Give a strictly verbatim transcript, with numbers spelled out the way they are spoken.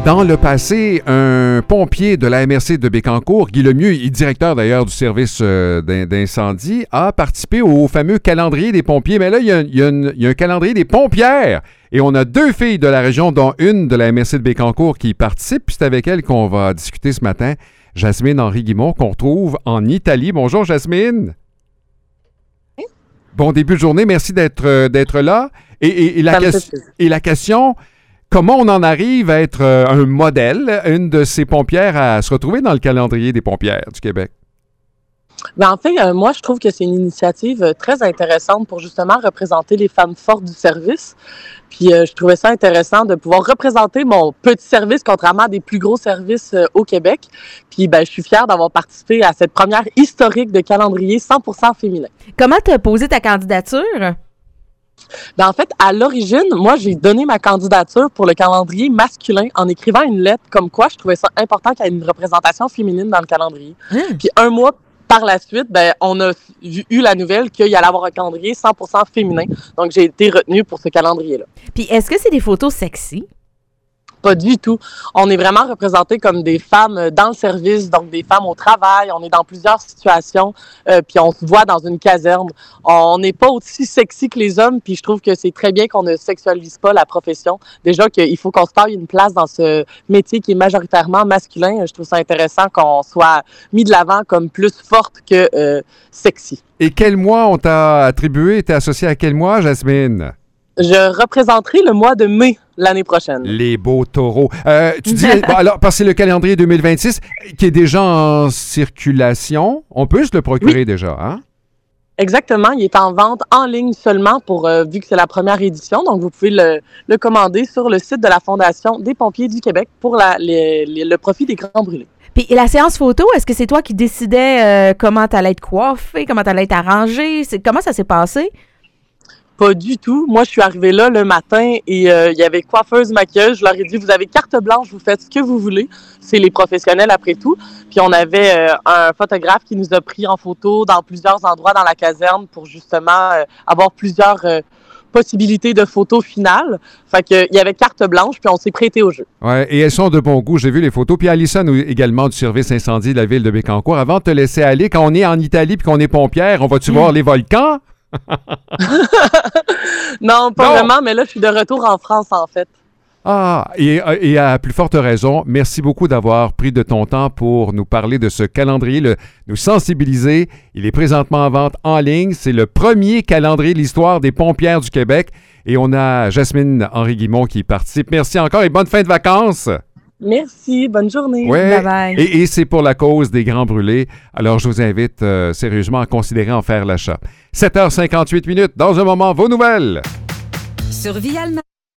Dans le passé, un pompier de la M R C de Bécancour, Guy Lemieux, il est directeur d'ailleurs du service euh, d'in- d'incendie, a participé au fameux calendrier des pompiers. Mais là, il y a, il y a une- il y a un calendrier des pompières. Et on a deux filles de la région, dont une de la M R C de Bécancour qui participe. Puis c'est avec elle qu'on va discuter ce matin. Jasmine Henry-Guimont, qu'on retrouve en Italie. Bonjour, Jasmine. Bon début de journée. Merci d'être, euh, d'être là. Et, et- et la Ça me fait ques- plaisir. et la question... Comment on en arrive à être euh, un modèle, une de ces pompières, à se retrouver dans le calendrier des pompières du Québec? Ben, en fait, euh, moi, je trouve que c'est une initiative euh, très intéressante pour justement représenter les femmes fortes du service. Puis, euh, je trouvais ça intéressant de pouvoir représenter mon petit service, contrairement à des plus gros services euh, au Québec. Puis, ben, je suis fière d'avoir participé à cette première historique de calendrier cent pour cent féminin. Comment t'as posé ta candidature? Ben, en fait, à l'origine, moi, j'ai donné ma candidature pour le calendrier masculin en écrivant une lettre comme quoi je trouvais ça important qu'il y ait une représentation féminine dans le calendrier. Hum. Puis un mois par la suite, ben, on a eu eu la nouvelle qu'il y allait avoir un calendrier cent pour cent féminin. Donc, j'ai été retenue pour ce calendrier-là. Puis est-ce que c'est des photos sexy? Pas du tout. On est vraiment représentés comme des femmes dans le service, donc des femmes au travail. On est dans plusieurs situations, euh, puis on se voit dans une caserne. On n'est pas aussi sexy que les hommes, puis je trouve que c'est très bien qu'on ne sexualise pas la profession. Déjà qu'il faut qu'on se taille une place dans ce métier qui est majoritairement masculin. Je trouve ça intéressant qu'on soit mis de l'avant comme plus forte que euh, sexy. Et quel mois on t'a attribué? T'es associé à quel mois, Jasmine? Je représenterai le mois de mai l'année prochaine. Les beaux taureaux. Euh, tu dis, bon, alors, parce que c'est le calendrier deux mille vingt-six qui est déjà en circulation. On peut se le procurer Oui. déjà, hein? Exactement, il est en vente en ligne seulement pour euh, vu que c'est la première édition, donc vous pouvez le, le commander sur le site de la Fondation des pompiers du Québec pour la, les- les- le profit des grands brûlés. Puis la séance photo, est-ce que c'est toi qui décidais euh, comment t'allais être coiffée, comment t'allais être arrangée? C'est, comment ça s'est passé? Pas du tout. Moi, je suis arrivée là le matin et euh, il y avait coiffeuse, maquilleuse. Je leur ai dit, vous avez carte blanche, vous faites ce que vous voulez. C'est les professionnels après tout. Puis on avait euh, un photographe qui nous a pris en photo dans plusieurs endroits dans la caserne pour justement euh, avoir plusieurs euh, possibilités de photos finales. Fait que il y avait carte blanche puis on s'est prêté au jeu. Ouais, et elles sont de bon goût. J'ai vu les photos. Puis Alison ou- également du service incendie de la ville de Bécancour. Avant de te laisser aller, quand on est en Italie puis qu'on est pompière, on va-tu voir les volcans? Non, pas Non. vraiment, mais là, je suis de retour en France, en fait. Ah, et, et à plus forte raison, merci beaucoup d'avoir pris de ton temps pour nous parler de ce calendrier, le, nous sensibiliser. Il est présentement en vente en ligne. C'est le premier calendrier de l'histoire des pompières du Québec. Et on a Jasmine Henry-Guimont qui y participe. Merci encore et bonne fin de vacances. Merci, bonne journée. Ouais. Bye bye. Et, et c'est pour la cause des grands brûlés. Alors, je vous invite euh, sérieusement à considérer en faire l'achat. sept heures cinquante-huit minutes. Dans un moment, vos nouvelles. Sur Vie Alma.